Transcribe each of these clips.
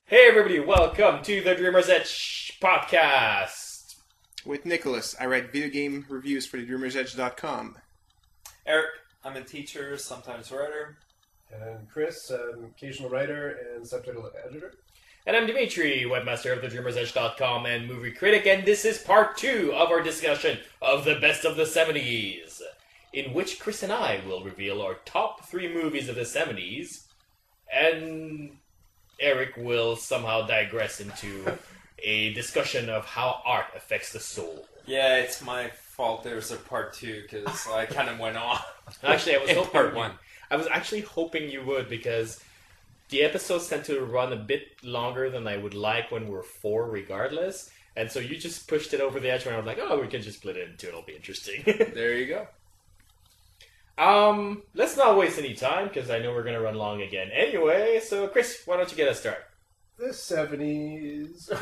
Hey everybody, welcome to the Dreamer's Edge podcast. With Nicholas, I write video game reviews for thedreamersedge.com. Eric, I'm a teacher, sometimes writer. And Chris, occasional writer and subtitle editor. And I'm Dimitri, webmaster of thedreamersedge.com and movie critic, and this is part 2 of our discussion of the best of the 70s, in which Chris and I will reveal our top 3 movies of the 70s, and Eric will somehow digress into a discussion of how art affects the soul. Yeah, it's my fault there's a part 2, because I kind of went off. Actually, I was hoping part 1. I was actually hoping you would, because the episodes tend to run a bit longer than I would like when we're 4 regardless. And so you just pushed it over the edge when I was like, oh, we can just split it in 2, it'll be interesting. There you go. Let's not waste any time, because I know we're going to run long again. Anyway, so Chris, why don't you get us started? The 70s.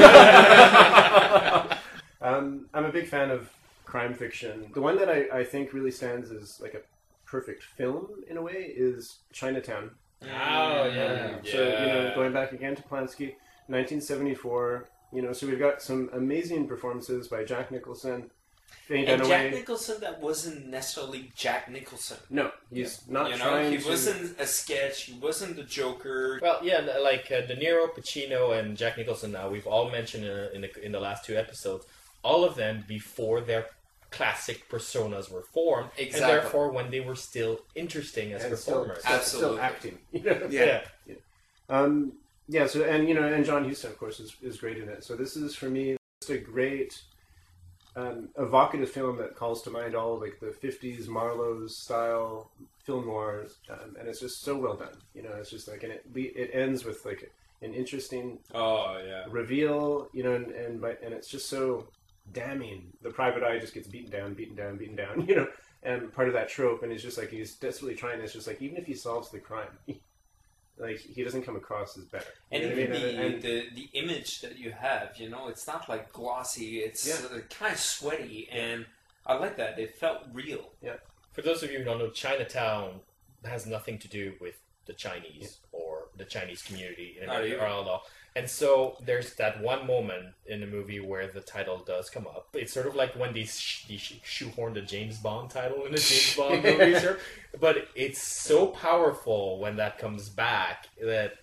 I'm a big fan of crime fiction. The one that I think really stands as like a perfect film, in a way, is Chinatown. Oh, yeah. So, going back again to Polanski, 1974, so we've got some amazing performances by Jack Nicholson. And Jack Nicholson, that wasn't necessarily Jack Nicholson. No, he's not trying he to... wasn't a sketch, he wasn't the Joker. Well, yeah, like De Niro, Pacino, and Jack Nicholson now, we've all mentioned in the last 2 episodes, all of them before their classic personas were formed, Exactly. And therefore when they were still interesting as performers. Absolutely. Still acting. Yeah. So, and John Huston, of course, is great in it. So this is, for me, just a great... evocative film that calls to mind all like the 50s Marlowe's style film noirs, and it's just so well done. It's just like, and it ends with like an interesting reveal, and it's just so damning. The private eye just gets beaten down, and part of that trope, and it's just like he's desperately trying. It's just like, even if he solves the crime, like, he doesn't come across as better. And even the image that you have, it's not like glossy, it's kind of sweaty, and I like that. It felt real. Yeah. For those of you who don't know, Chinatown has nothing to do with the Chinese or the Chinese community in America at all. And so there's that one moment in the movie where the title does come up. It's sort of like when they shoehorn the James Bond title in the James Bond movies, but it's so powerful when that comes back that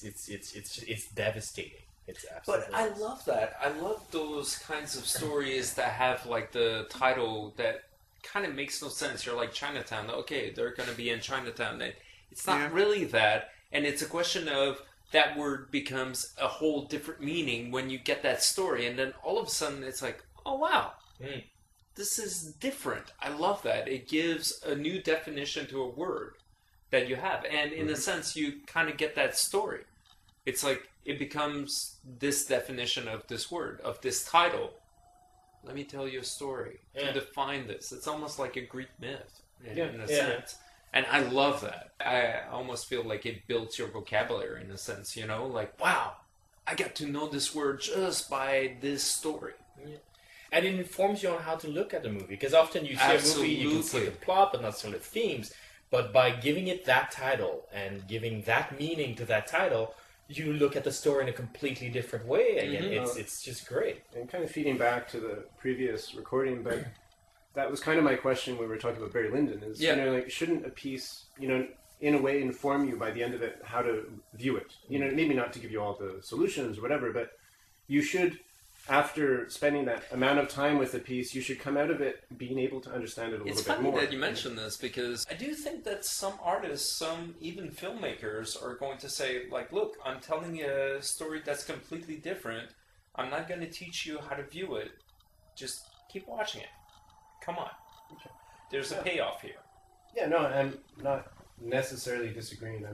it's devastating. It's absolutely. But I love that. I love those kinds of stories that have like the title that kind of makes no sense. You're like, Chinatown. Okay, they're going to be in Chinatown. It's not really that, and it's a question of that word becomes a whole different meaning when you get that story, and then all of a sudden it's like, oh wow, this is different. I love that. It gives a new definition to a word that you have, and in a sense you kind of get that story. It's like it becomes this definition of this word, of this title. Let me tell you a story to define this. It's almost like a Greek myth in a sense. And I love that. I almost feel like it builds your vocabulary in a sense, like, wow, I got to know this word just by this story. Yeah. And it informs you on how to look at the movie, because often you see a movie, you can see the plot, but not necessarily the themes. But by giving it that title and giving that meaning to that title, you look at the story in a completely different way. Again, it's just great. And kind of feeding back to the previous recording, but... that was kind of my question when we were talking about Barry Lyndon, is, shouldn't a piece, in a way inform you by the end of it how to view it? Maybe not to give you all the solutions or whatever, but you should, after spending that amount of time with a piece, you should come out of it being able to understand it a little bit more. It's funny that you mention this, because I do think that some artists, some even filmmakers are going to say, like, look, I'm telling you a story that's completely different. I'm not going to teach you how to view it. Just keep watching it. Come on. Okay. There's a payoff here. Yeah, no, I'm not necessarily disagreeing.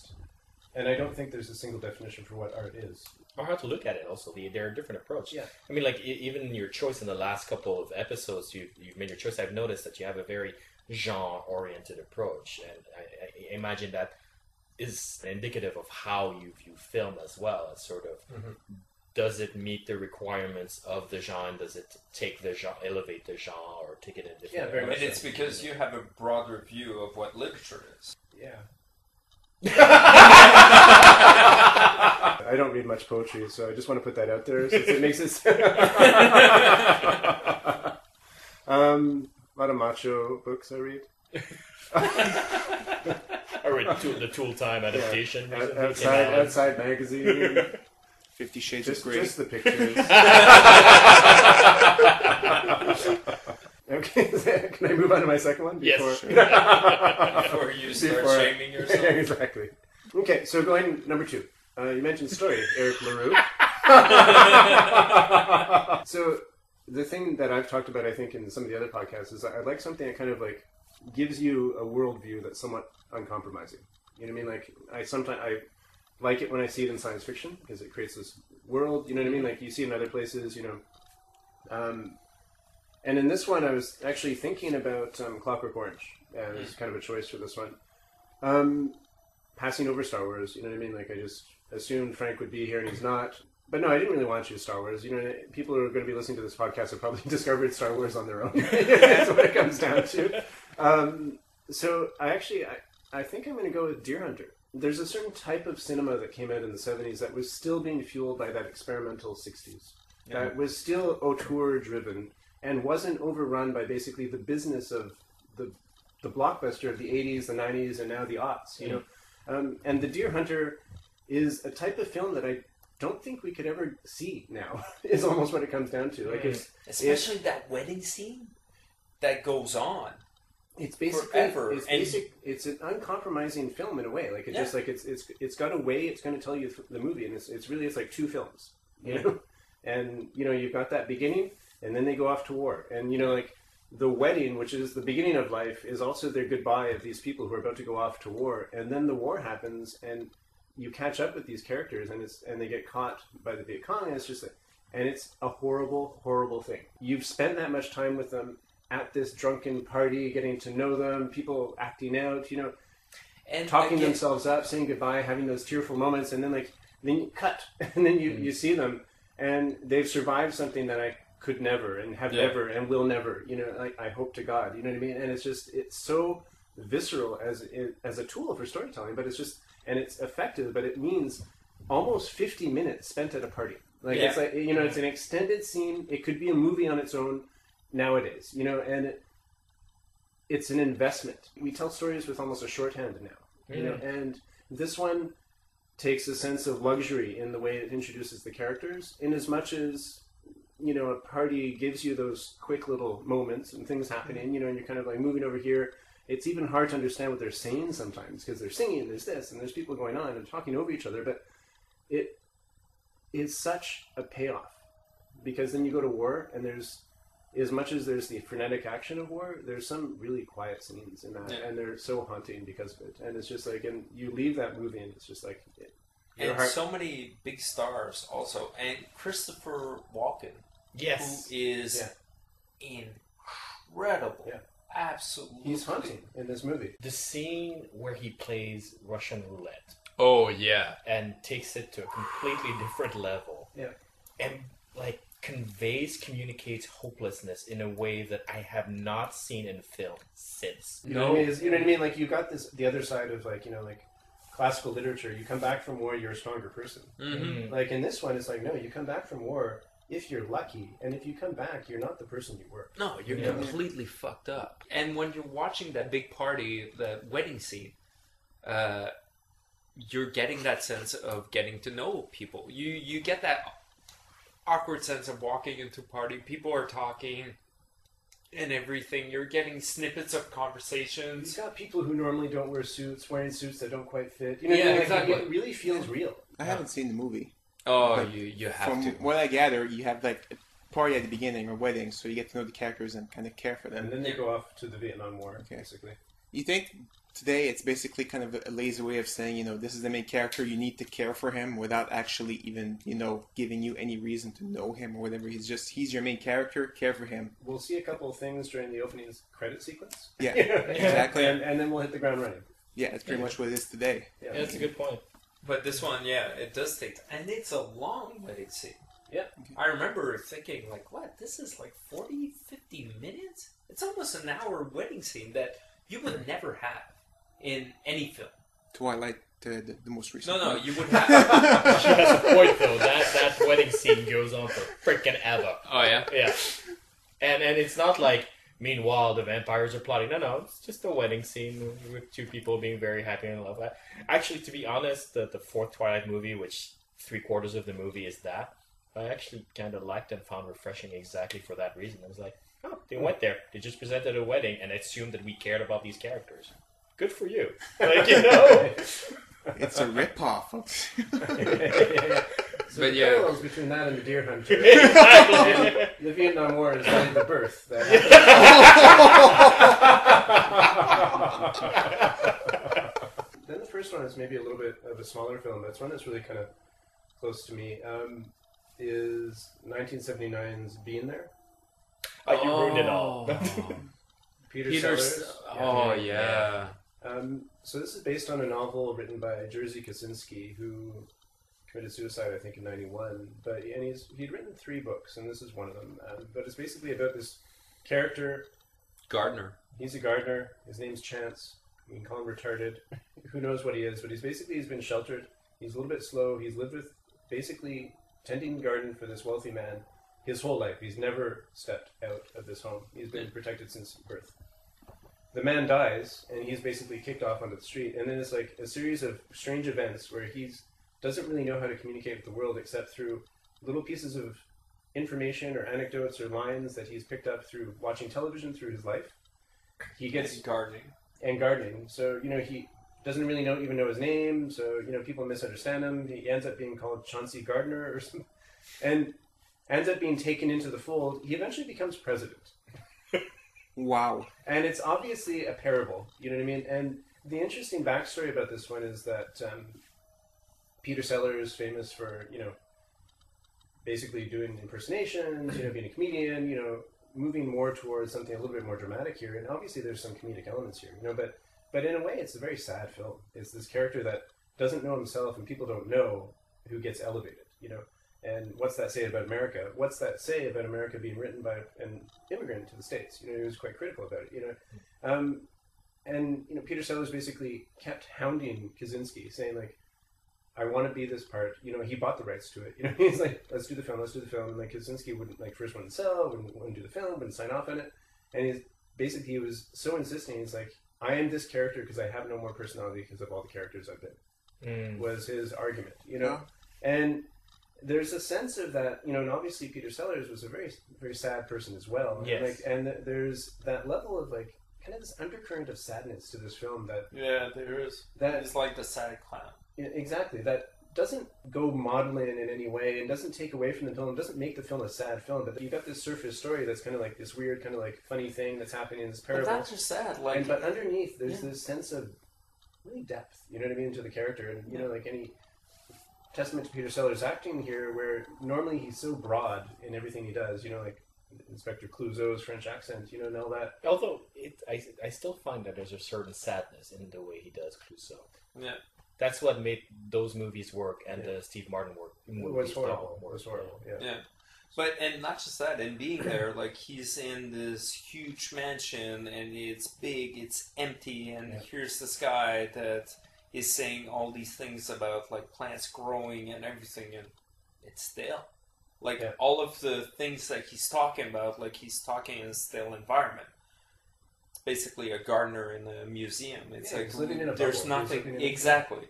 And I don't think there's a single definition for what art is. Or how to look at it also. There are different approaches. Yeah. I mean, like, even your choice in the last couple of episodes, you've made your choice. I've noticed that you have a very genre-oriented approach. And I imagine that is indicative of how you view film as well, as sort of... Does it meet the requirements of the genre? Does it take the genre, elevate the genre, or take it in different? Yeah, very much. And it's because you have a broader view of what literature is. Yeah. I don't read much poetry, so I just want to put that out there since it makes it. A lot of macho books I read. I read the Tool Time adaptation. Yeah. Outside magazine. 50 Shades of Grey. Just the pictures. Okay, can I move on to my second one? Yes, sure. Before you start shaming yourself. Yeah, exactly. Okay, so going number 2. You mentioned story, Eric LaRue. So the thing that I've talked about, I think, in some of the other podcasts is I like something that kind of like gives you a worldview that's somewhat uncompromising. You know what I mean? Like I like it when I see it in science fiction because it creates this world. You know what I mean? Like you see it in other places. You know. And in this one, I was actually thinking about Clockwork Orange as kind of a choice for this one. Passing over Star Wars, you know what I mean? Like I just assumed Frank would be here and he's not. But no, I didn't really want to choose Star Wars. You know, people who are going to be listening to this podcast have probably discovered Star Wars on their own. That's what it comes down to. So I think I'm going to go with Deer Hunter. There's a certain type of cinema that came out in the 70s that was still being fueled by that experimental 60s. Yeah. That was still auteur driven and wasn't overrun by basically the business of the blockbuster of the 80s, the 90s, and now the aughts. You know, and the Deer Hunter is a type of film that I don't think we could ever see now. Is almost what it comes down to. Like especially that wedding scene that goes on. It's basically forever. It's an uncompromising film in a way. Like just like it's got a way it's going to tell you the movie, and it's really like 2 films. You know, and you know you've got that beginning. And then they go off to war. And, you know, like, the wedding, which is the beginning of life, is also their goodbye of these people who are about to go off to war. And then the war happens, and you catch up with these characters, and they get caught by the Viet Cong, and it's just and it's a horrible, horrible thing. You've spent that much time with them at this drunken party, getting to know them, people acting out, you know, and talking themselves up, saying goodbye, having those tearful moments, and then you cut, and then you see them, and they've survived something that I could never and have never and will never, you know, like I hope to God, you know what I mean? And it's so visceral as a tool for storytelling, but it's just, and it's effective, but it means almost 50 minutes spent at a party. Like it's like, you know, it's an extended scene. It could be a movie on its own nowadays, you know, and it's an investment. We tell stories with almost a shorthand now, you know, and this one takes a sense of luxury in the way it introduces the characters, in as much as, you know, a party gives you those quick little moments and things happening, you know, and you're kind of like moving over here. It's even hard to understand what they're saying sometimes because they're singing, there's this, and there's people going on and talking over each other, but it is such a payoff because then you go to war and there's, as much as there's the frenetic action of war, there's some really quiet scenes in that, and they're so haunting because of it. And it's just like, and you leave that movie and it's just like... so many big stars also. And Christopher Walken, yes, who is incredible. Yeah. Absolutely. He's haunting in this movie. The scene where he plays Russian roulette. Oh, yeah. And takes it to a completely different level. Yeah. And, like, communicates hopelessness in a way that I have not seen in film since. You know what I mean? Like, you got the other side of, like, you know, like, classical literature. You come back from war, you're a stronger person. Mm-hmm. Like, in this one, it's like, no, you come back from war if you're lucky, and if you come back, you're not the person you were. No, you're completely fucked up. And when you're watching that big party, the wedding scene, you're getting that sense of getting to know people. You get that awkward sense of walking into a party, people are talking and everything. You're getting snippets of conversations. You've got people who normally don't wear suits, wearing suits that don't quite fit. You know, exactly. It really feels real. I haven't seen the movie. Oh, you have to. From what I gather, you have like a party at the beginning or wedding, so you get to know the characters and kind of care for them. And then they go off to the Vietnam War, basically. You think today it's basically kind of a lazy way of saying, you know, this is the main character, you need to care for him without actually even, you know, giving you any reason to know him or whatever. He's your main character, care for him. We'll see a couple of things during the opening credit sequence. Yeah, exactly. And then we'll hit the ground running. Yeah, that's pretty much what it is today. Yeah, that's a good point. But this one, it does take... And it's a long wedding scene. Yeah. I remember thinking, like, what? This is like 40, 50 minutes? It's almost an hour wedding scene that you would never have in any film. Twilight, the most recent. No, one. you wouldn't have. She has a point though. That wedding scene goes on for freaking ever. Oh yeah. Yeah, and it's not like meanwhile the vampires are plotting. No, it's just a wedding scene with two people being very happy and in love. Actually, to be honest, the fourth Twilight movie, which 3/4 of the movie is that, I actually kind of liked and found refreshing exactly for that reason. I was like, oh, they went there. They just presented a wedding and assumed that we cared about these characters. Good for you. Like, you know. It's a ripoff. So But the yeah. parallels between that and the Deer Hunter, Exactly. the Vietnam War is really the birth. That Then the first one is maybe a little bit of a smaller film, but it's one that's really kind of close to me. Is 1979's Being There? Oh, you ruined it all. Peter Peter's. Sellers. Oh yeah. So this is based on a novel written by Jerzy Kosinski, who committed suicide, I think, in '91. And he'd written 3 books, and this is one of them. But it's basically about this character. Gardner. He's a gardener. His name's Chance. You can call him retarded. Who knows what he is? But he's been sheltered. He's a little bit slow. He's lived with basically tending the garden for this wealthy man his whole life. He's never stepped out of this home. He's been protected since birth. The man dies, and he's basically kicked off onto the street. And then it's like a series of strange events where he doesn't really know how to communicate with the world except through little pieces of information or anecdotes or lines that he's picked up through watching television through his life. He gets gardening. and gardening. So, he doesn't really even know his name, so, people misunderstand him. He ends up being called Chauncey Gardner or something, and ends up being taken into the fold. He eventually becomes president. Wow. And it's obviously a parable, you know what I mean? And the interesting backstory about this one is that Peter Sellers, famous for, basically doing impersonations, being a comedian, moving more towards something a little bit more dramatic here. And obviously there's some comedic elements here, but in a way it's a very sad film. It's this character that doesn't know himself and people don't know who gets elevated, And what's that say about America? What's that say about America being written by an immigrant to the States? He was quite critical about it, And, Peter Sellers basically kept hounding Kaczynski, saying, like, I want to be this part. He bought the rights to it. He's like, let's do the film. And, like, Kaczynski wouldn't, first wouldn't sell, wouldn't do the film, wouldn't sign off on it. And he was so insisting. He's like, I am this character because I have no more personality because of all the characters I've been, was his argument, Yeah. And there's a sense of that, and obviously Peter Sellers was a very, very sad person as well. Yes. And there's that level of, like, kind of this undercurrent of sadness to this film that... Yeah, there is. It's like the sad clown. Yeah, exactly. That doesn't go maudlin in any way and doesn't take away from the film, doesn't make the film a sad film, but you've got this surface story that's kind of like this weird, kind of like funny thing that's happening in this parable. But that's just sad. But underneath, there's this sense of really depth, you know what I mean, to the character. And, like any testament to Peter Sellers' acting here, where normally he's so broad in everything he does, like Inspector Clouseau's French accent, and all that. Although, I still find that there's a certain sadness in the way he does Clouseau. Yeah. That's what made those movies work, and the Steve Martin It was horrible. It was horrible, yeah. But, and not just that, and being there, like, he's in this huge mansion, and it's big, it's empty, and here's this guy that is saying all these things about, like, plants growing and everything, and it's still. Like, all of the things that he's talking about, like, he's talking in a still environment. It's basically a gardener in a museum. It's like, living in a there's bubble. nothing... Exactly.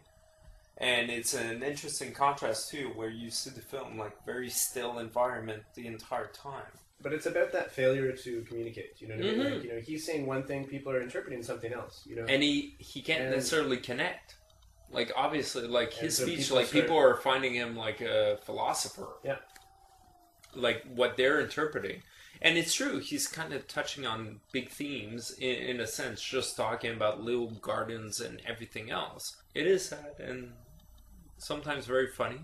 And it's an interesting contrast, too, where you see the film, like, very still environment the entire time. But it's about that failure to communicate, you know what I mean? Like, he's saying one thing, people are interpreting something else, And he can't necessarily connect. Like, obviously, like, his so speech, people are finding him like a philosopher. Yeah. Like, what they're interpreting. And it's true, he's kind of touching on big themes, in a sense, just talking about little gardens and everything else. It is sad, and sometimes very funny,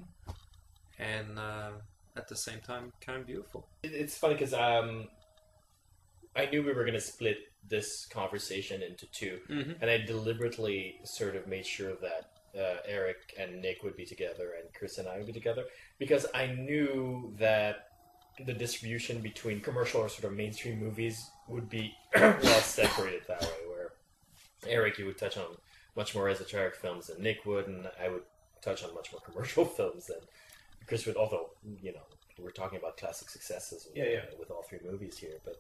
and at the same time, kind of beautiful. It's funny because I knew we were going to split this conversation into two, and I deliberately sort of made sure that Eric and Nick would be together and Chris and I would be together, because I knew that the distribution between commercial or sort of mainstream movies would be well separated that way, where Eric, you would touch on much more esoteric films than Nick would, and I would touch on much more commercial films than Chris would. Although we're talking about classic successes with all three movies here. But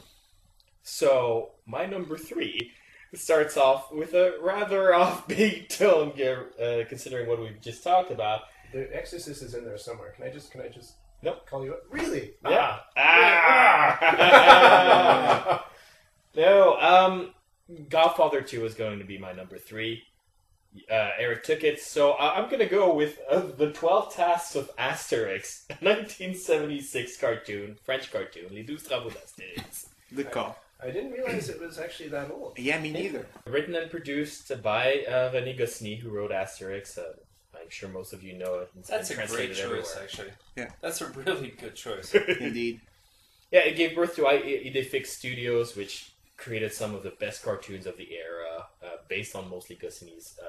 so my number 3 starts off with a rather offbeat tone, considering what we've just talked about. The Exorcist is in there somewhere. Can I just Nope. call you up? Really? Yeah. No. Godfather 2 is going to be my number 3. Eric took it, so I'm going to go with the 12 Tasks of Asterix, 1976 cartoon, French cartoon, Les 12 Travaux d'Astérix. Good call. I didn't realize it was actually that old. Yeah, me neither. Written and produced by René Goscinny, who wrote Asterix. I'm sure most of you know it. That's a great choice, everywhere. Actually. Yeah. That's a really good choice. Indeed. Yeah, it gave birth to Idéfix Studios, which created some of the best cartoons of the era, based on mostly Goscinny's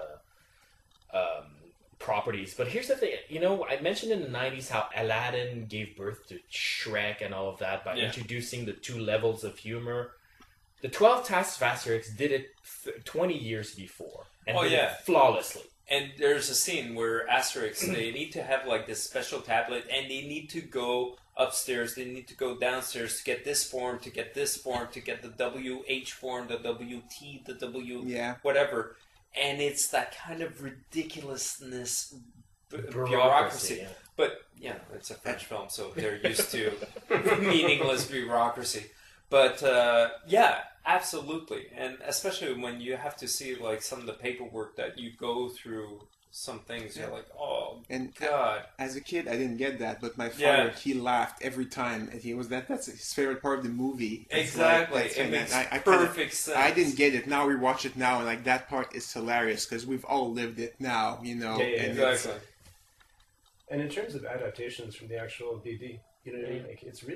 properties. But here's the thing, I mentioned in the 90s how Aladdin gave birth to Shrek and all of that by introducing the 2 levels of humor. The 12 Tasks of Asterix did it 20 years before, and did it flawlessly. And there's a scene where Asterix, they need to have like this special tablet, and they need to go upstairs, they need to go downstairs to get this form, to get this form, to get the WH form, the WT, the W, whatever. And it's that kind of ridiculousness, bureaucracy. Yeah. But, it's a French film, so they're used to meaningless bureaucracy. But, absolutely. And especially when you have to see, like, some of the paperwork that you go through, some things, you're like, oh, God. As a kid, I didn't get that, but my father, he laughed every time. And he was that's his favorite part of the movie. Exactly. It makes perfect sense. I didn't get it. Now we watch it now, and, like, that part is hilarious, because we've all lived it now, Yeah, exactly. And in terms of adaptations from the actual BD, you know what I mean? Like, it's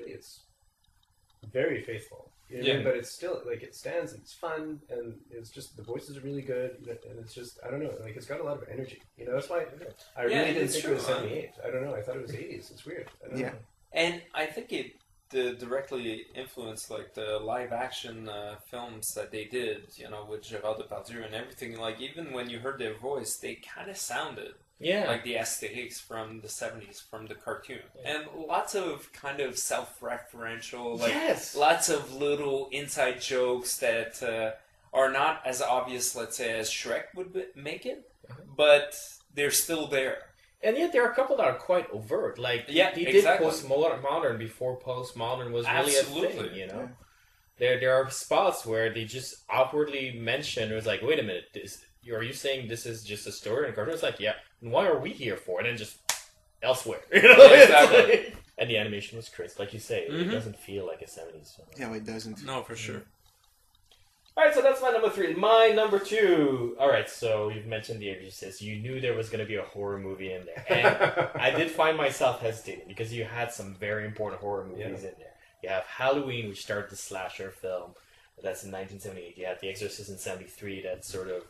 very faithful. You know what I mean? But it's still, like, it stands, and it's fun, and it's just, the voices are really good, and it's just, I don't know, like, it's got a lot of energy. That's why I really didn't think it was 78. I don't know, I thought it was 80s. It's weird. I don't know. And I think it directly influenced, like, the live-action films that they did, with Gérard Depardieu and everything. Like, even when you heard their voice, they kind of sounded like the Asterix from the 70s, from the cartoon. And lots of kind of self-referential, lots of little inside jokes that are not as obvious, let's say, as Shrek would make it, but they're still there. And yet there are a couple that are quite overt. Like, he did postmodern before postmodern was really a thing, There are spots where they just outwardly mention, it was like, wait a minute, are you saying this is just a story and a cartoon? It's like, yeah, and why are we here for? And then just elsewhere. Exactly. And the animation was crisp, like you say. It doesn't feel like a 70s film. Yeah, it doesn't. No, for sure. Alright, so that's my number 3. My number 2. Alright, so you've mentioned The Exorcist. You knew there was going to be a horror movie in there. And I did find myself hesitating because you had some very important horror movies in there. You have Halloween, which started the slasher film. That's in 1978. You had The Exorcist in 73. That's sort of...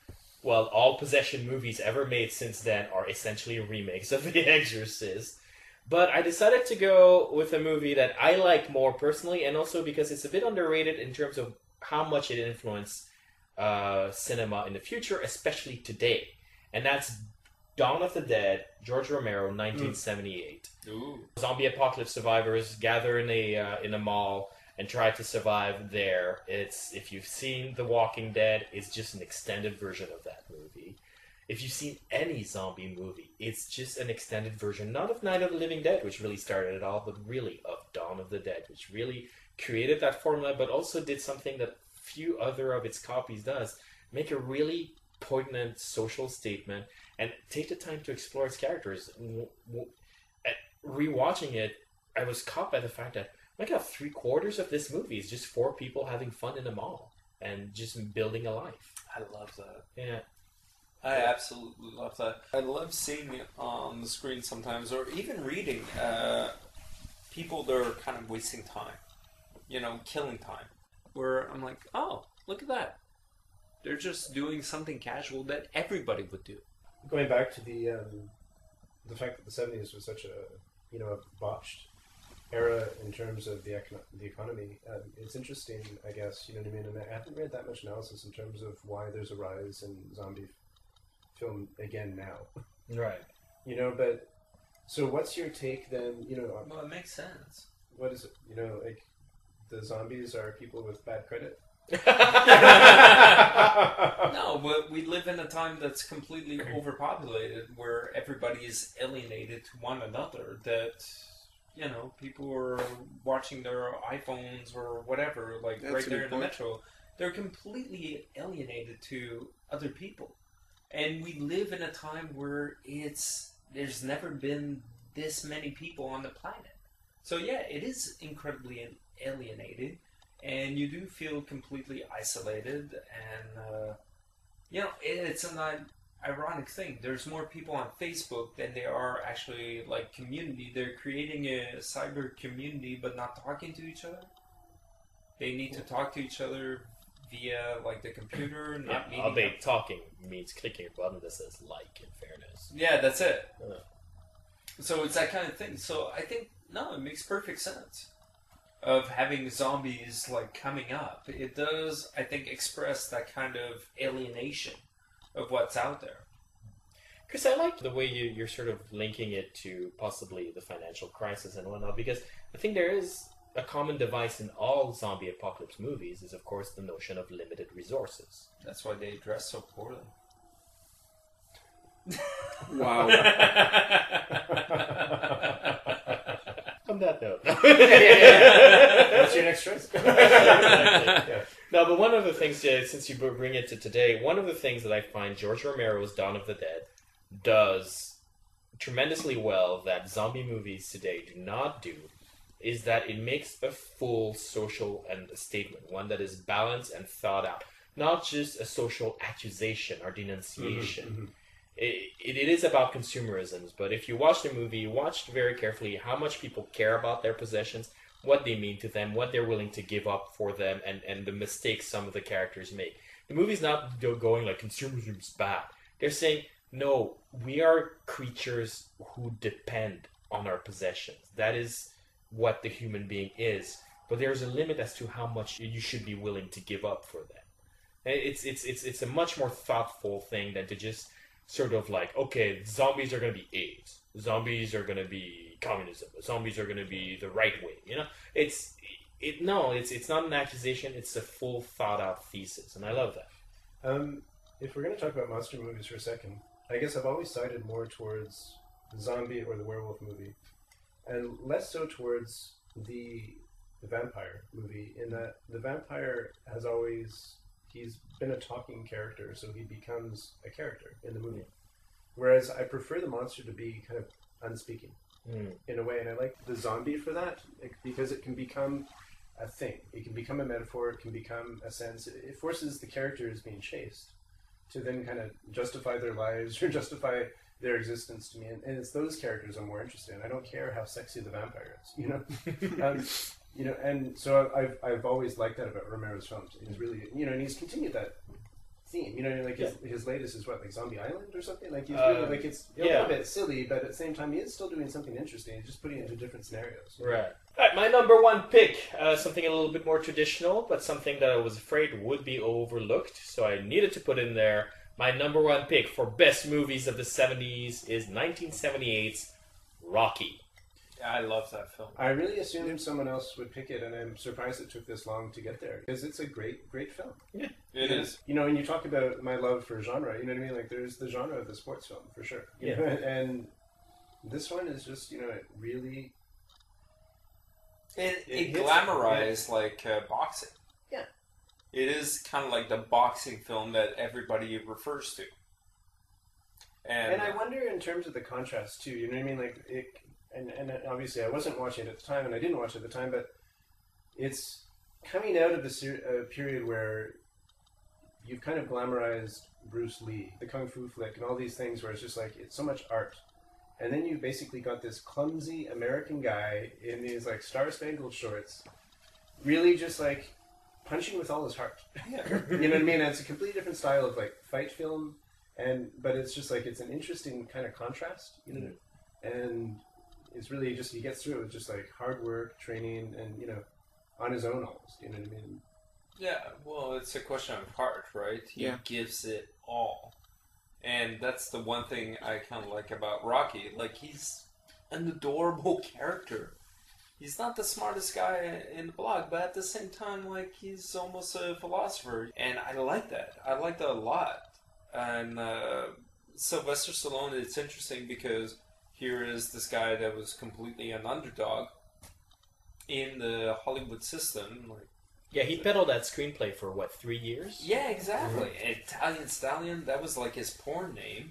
all possession movies ever made since then are essentially remakes of The Exorcist. But I decided to go with a movie that I like more personally, and also because it's a bit underrated in terms of how much it influenced cinema in the future, especially today. And that's Dawn of the Dead, George Romero, 1978. Ooh. Zombie apocalypse survivors gather in a mall and try to survive there. If you've seen The Walking Dead, it's just an extended version of that movie. If you've seen any zombie movie, it's just an extended version, not of Night of the Living Dead, which really started it all, but really of Dawn of the Dead, which really created that formula, but also did something that few other of its copies does, make a really poignant social statement, and take the time to explore its characters. Rewatching it, I was caught by the fact that, my God, 3/4 of this movie is just 4 people having fun in a mall and just building a life. I love that. Yeah. I absolutely love that. I love seeing it on the screen sometimes, or even reading people that are kind of wasting time, killing time. Where I'm like, oh, look at that. They're just doing something casual that everybody would do. Going back to the fact that the 70s was such a botched era in terms of the economy. It's interesting, I guess, you know what I mean? And I haven't read that much analysis in terms of why there's a rise in zombie film again now. Right. You know, but, so what's your take then, you know? Well, it makes sense. What is it? You know, like, the zombies are people with bad credit? No, but we live in a time that's completely overpopulated, where everybody is alienated to one another. That, you know, people are watching their iPhones or whatever, like that's right there in the metro. They're completely alienated to other people, and we live in a time where there's never been this many people on the planet. So yeah, it is incredibly alienated. And you do feel completely isolated, and you know, it's an ironic thing. There's more people on Facebook than there are actually like community. They're creating a cyber community, but not talking to each other. They need to talk to each other via like the computer. Not meeting. Albeit talking means clicking a button that says like. In fairness. Yeah, that's it. So it's that kind of thing. So I think it makes perfect sense. Of having zombies like coming up, it does, I think, express that kind of alienation of what's out there. Chris, I like the way you're sort of linking it to possibly the financial crisis and whatnot, because I think there is a common device in all zombie apocalypse movies is, of course, the notion of limited resources. That's why they dress so poorly. Wow. On that note. What's your next choice? Yeah. No, but one of the things, since you bring it to today, one of the things that I find George Romero's Dawn of the Dead does tremendously well that zombie movies today do not do is that it makes a full social and a statement, one that is balanced and thought out. Not just a social accusation or denunciation. Mm-hmm. It is about consumerism, but if you watch the movie, watch very carefully how much people care about their possessions, what they mean to them, what they're willing to give up for them, and the mistakes some of the characters make. The movie's not going like consumerism's bad. They're saying, no, we are creatures who depend on our possessions. That is what the human being is. But there's a limit as to how much you should be willing to give up for them. It's a much more thoughtful thing than to just sort of like, okay, zombies are going to be AIDS. Zombies are going to be communism. Zombies are going to be the right way. You know, it's not an accusation. It's a full thought out thesis, and I love that. If we're going to talk about monster movies for a second, I guess I've always sided more towards the zombie or the werewolf movie, and less so towards the vampire movie. In that the vampire has always he's been a talking character, so he becomes a character in the movie. Whereas I prefer the monster to be kind of unspeaking in a way, and I like the zombie for that because it can become a thing. It can become a metaphor. It can become a sense. It forces the characters being chased to then kind of justify their lives or justify their existence to me, and it's those characters I'm more interested in. I don't care how sexy the vampire is, you know. You know, and so I've always liked that about Romero's films. He's really, you know, and he's continued that theme. You know, like his latest is what, like Zombie Island or something. Like he's really like it's a little bit silly, but at the same time he is still doing something interesting. He's just putting it into different scenarios. Right. All right. My number one pick, something a little bit more traditional, but something that I was afraid would be overlooked, so I needed to put in there. My number one pick for best movies of the 70s is 1978's Rocky. I love that film. I really assumed someone else would pick it, and I'm surprised it took this long to get there, because it's a great, great film. Yeah, it is. You know, when you talk about my love for genre, you know what I mean? Like, there's the genre of the sports film, for sure. You know? And this one is just, you know, it really... It glamorized, like, boxing. Yeah. It is kind of like the boxing film that everybody refers to. And I wonder in terms of the contrast, too, you know what I mean? Like, it... And obviously I wasn't watching it at the time, and I didn't watch it at the time, but it's coming out of the period where you've kind of glamorized Bruce Lee, the Kung Fu flick, and all these things where it's just like, it's so much art. And then you basically got this clumsy American guy in these like star-spangled shorts, really just like punching with all his heart. Yeah. You know what I mean? And it's a completely different style of like fight film, but it's just like, it's an interesting kind of contrast, you know? And it's really just he gets through it with just like hard work, training, and on his own almost. You know what I mean? Yeah. Well, it's a question of heart, right? He gives it all, and that's the one thing I kind of like about Rocky. Like he's an adorable character. He's not the smartest guy in the block, but at the same time, like he's almost a philosopher, and I like that. I like that a lot. And Sylvester Stallone, it's interesting because here is this guy that was completely an underdog in the Hollywood system. Like, yeah, he peddled that screenplay for what, 3 years? Yeah, exactly. Italian Stallion, that was like his porn name,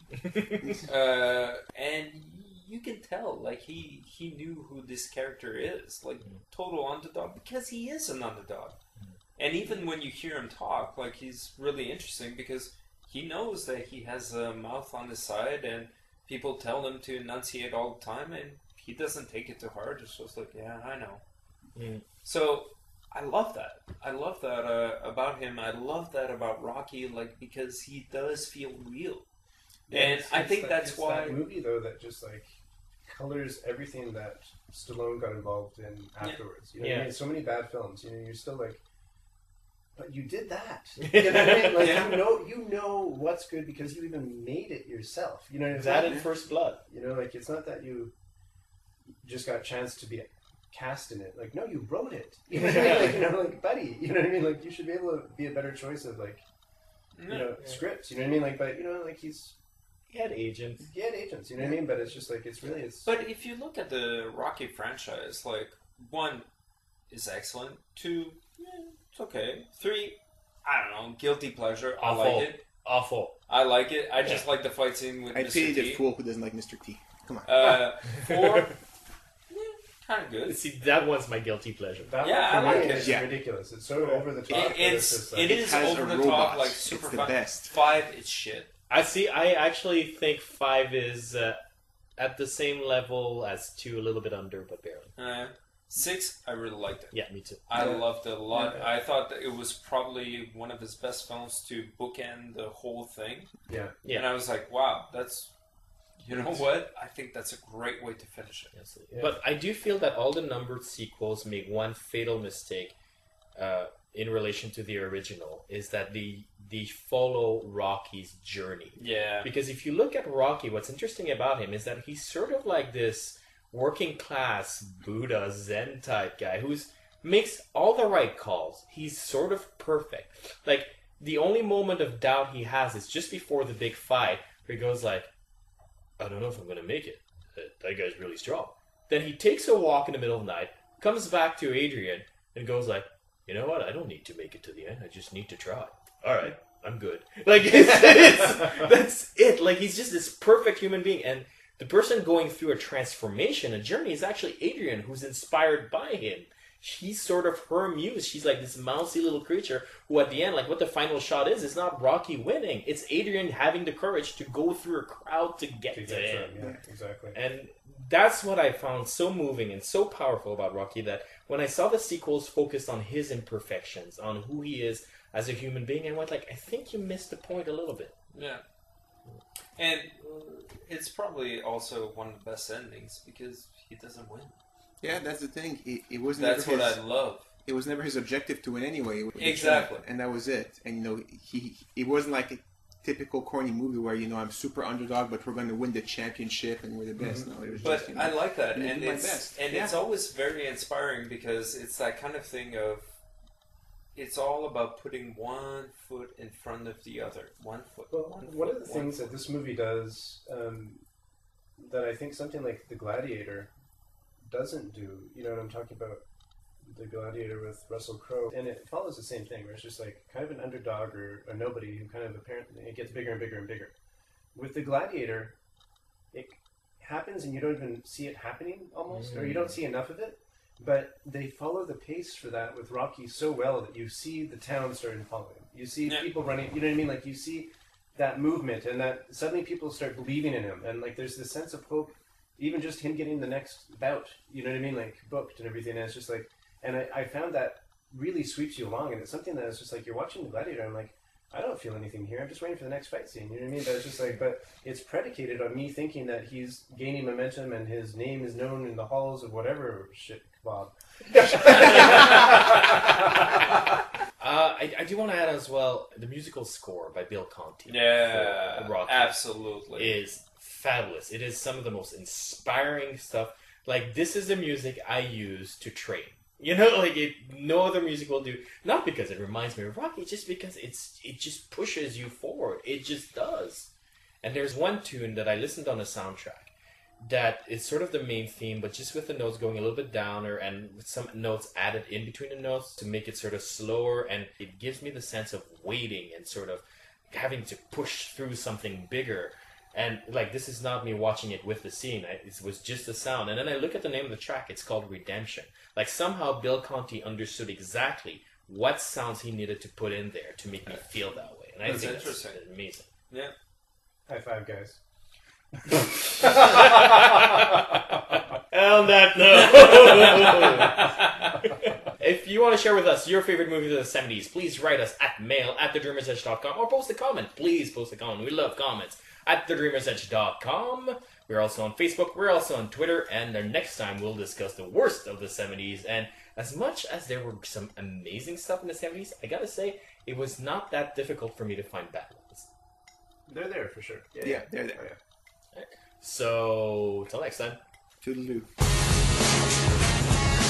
and you can tell like he knew who this character is, like total underdog, because he is an underdog. And even when you hear him talk, like he's really interesting because he knows that he has a mouth on his side, and people tell him to enunciate all the time, and he doesn't take it to heart. It's just like, yeah, I know. So I love that. I love that about him. I love that about Rocky, like because he does feel real. Yeah, and I think that's why that movie though that just like colors everything that Stallone got involved in afterwards. You know what I mean? So many bad films. You're still like, but you did that. You know what I mean? Like you know what's good because you even made it yourself. You know that in First Blood. Like it's not that you just got a chance to be cast in it. Like no, you wrote it. You know what I mean? Like buddy. You know what I mean? Like you should be able to be a better choice of like scripts. You know what I mean? Like but like he had agents. You know what I mean? But it's just like it's. But if you look at the Rocky franchise, like 1 is excellent, 2, it's okay, 3, I don't know, guilty pleasure. Awful. I like it. Awful. I like it. I just like the fight scene with I Mr. pity T. the fool who doesn't like Mr. T. Come on. 4, kind of good. See, that one's my guilty pleasure. That I like it. It's ridiculous. It's so over the top. It is over the top, like super it's the fun. best. 5, it's shit. I actually think 5 is at the same level as 2, a little bit under, but barely. 6, I really liked it. Yeah, me too. I loved it a lot. I thought that it was probably one of his best films to bookend the whole thing. Yeah. And I was like, wow, that's... You know what? I think that's a great way to finish it. Yes. Yeah. But I do feel that all the numbered sequels make one fatal mistake in relation to the original, is that they follow Rocky's journey. Yeah. Because if you look at Rocky, what's interesting about him is that he's sort of like this working class Buddha Zen type guy who makes all the right calls. He's sort of perfect. Like the only moment of doubt he has is just before the big fight, where he goes like, I don't know if I'm going to make it. That guy's really strong. Then he takes a walk in the middle of the night, comes back to Adrian, and goes like, you know what? I don't need to make it to the end. I just need to try. All right, I'm good. Like, that's it. Like, he's just this perfect human being. And the person going through a transformation, a journey, is actually Adrian, who's inspired by him. She's sort of her muse. She's like this mousy little creature who at the end, like what the final shot is not Rocky winning. It's Adrian having the courage to go through a crowd to get to him. Yeah, exactly. And that's what I found so moving and so powerful about Rocky, that when I saw the sequels focused on his imperfections, on who he is as a human being, I went like, I think you missed the point a little bit. Yeah. And it's probably also one of the best endings because he doesn't win. Yeah, that's the thing. It was that's never what I love. It was never his objective to win anyway. Exactly. And that was it. And it wasn't like a typical corny movie where I'm super underdog, but we're going to win the championship and we're the best. No, it was but just. I like that, and it's it's always very inspiring because it's that kind of thing of. It's all about putting one foot in front of the other. One foot. One of the things that this movie does, that I think something like The Gladiator doesn't do. You know what I'm talking about? The Gladiator with Russell Crowe, and it follows the same thing, where it's just like kind of an underdog or a nobody who kind of apparently it gets bigger and bigger and bigger. With The Gladiator, it happens and you don't even see it happening almost, or you don't see enough of it. But they follow the pace for that with Rocky so well that you see the town starting to follow him. You see people running. You know what I mean? Like you see that movement, and that suddenly people start believing in him, and like there's this sense of hope. Even just him getting the next bout, you know what I mean? Like booked and everything. And it's just like, and I found that really sweeps you along, and it's something that is just like you're watching The Gladiator. I'm like, I don't feel anything here. I'm just waiting for the next fight scene. You know what I mean? But it's just like, but it's predicated on me thinking that he's gaining momentum and his name is known in the halls of whatever shit, Bob. I do want to add as well, the musical score by Bill Conti. Yeah, Rocky absolutely. Is fabulous. It is some of the most inspiring stuff. Like, this is the music I use to train. You know, like, no other music will do. Not because it reminds me of Rocky, just because it just pushes you forward. It just does. And there's one tune that I listened on the soundtrack that is sort of the main theme, but just with the notes going a little bit downer and with some notes added in between the notes to make it sort of slower. And it gives me the sense of waiting and sort of having to push through something bigger. And, like, this is not me watching it with the scene. It was just the sound. And then I look at the name of the track. It's called Redemption. Like, somehow Bill Conti understood exactly what sounds he needed to put in there to make me feel that way. And I think that's amazing. Yeah. High five, guys. On that note, if you want to share with us your favorite movies of the 70s, please write us at mail@thedreamersedge.com or post a comment. Please post a comment. We love comments. At thedreamersedge.com. We're also on Facebook. We're also on Twitter. And next time we'll discuss the worst of the 70s. And as much as there were some amazing stuff in the 70s, I gotta say, it was not that difficult for me to find bad ones. They're there for sure. Yeah, they're there. Oh, yeah. So, till next time. Toodaloo.